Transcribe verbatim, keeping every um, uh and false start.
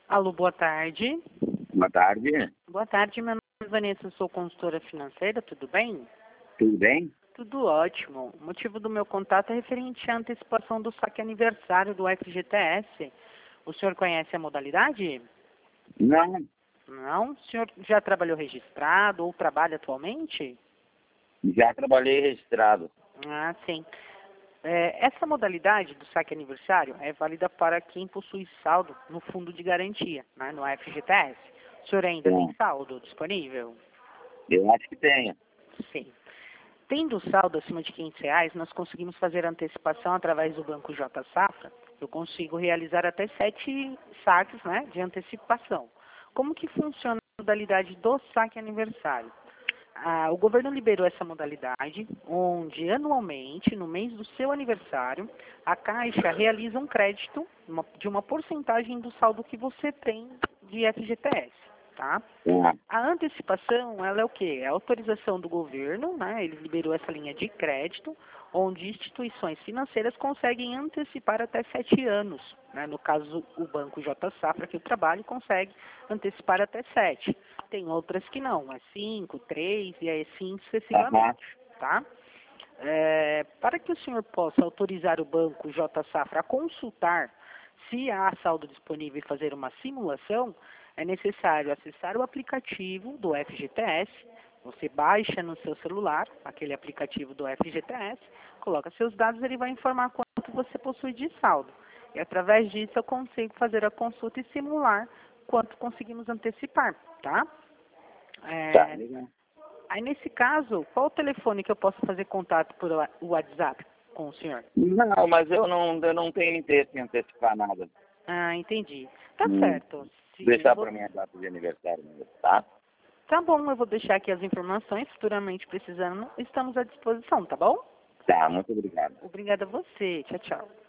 Alô, boa tarde. Boa tarde. Boa tarde, meu nome é Vanessa, sou consultora financeira, tudo bem? Tudo bem? Tudo ótimo. O motivo do meu contato é referente à antecipação do saque aniversário do F G T S. O senhor conhece a modalidade? Não, Não? O senhor já trabalhou registrado ou trabalha atualmente? já trabalhei registrado. Ah, sim. É, essa modalidade do saque aniversário é válida para quem possui saldo no fundo de garantia, né, no F G T S. O senhor ainda Sim. tem saldo disponível? Eu acho que tenho. Sim. Tendo saldo acima de quinhentos reais, nós conseguimos fazer antecipação através do Banco J Safra. Eu consigo realizar até sete saques, né, de antecipação. Como que funciona a modalidade do saque aniversário? Ah, o governo liberou essa modalidade, onde anualmente, no mês do seu aniversário, a Caixa realiza um crédito uma- de uma porcentagem do saldo que você tem de F G T S, tá? Tá. A antecipação, ela é o quê? É a autorização do governo, né? Ele liberou essa linha de crédito, onde instituições financeiras conseguem antecipar até sete anos. Né? No caso, o Banco J Safra, que eu trabalho, consegue antecipar até sete. Tem outras que não, é cinco, três e assim sucessivamente, tá? É, para que o senhor possa autorizar o Banco J Safra a consultar se há saldo disponível e fazer uma simulação, é necessário acessar o aplicativo do F G T S. Você baixa no seu celular aquele aplicativo do F G T S, coloca seus dados, ele vai informar quanto você possui de saldo. E através disso eu consigo fazer a consulta e simular quanto conseguimos antecipar, tá? É, Tá, legal. Aí, nesse caso, qual o telefone que eu posso fazer contato por wa- WhatsApp com o senhor? Não, mas eu não, eu não tenho interesse em antecipar nada. Ah, entendi. Tá Hum, certo. Se eu Deixar vou... para minha data de aniversário mesmo, tá? Tá bom, eu vou deixar aqui as informações. Futuramente precisando, estamos à disposição, tá bom? Tá, muito obrigado. Obrigada a você. Tchau, tchau.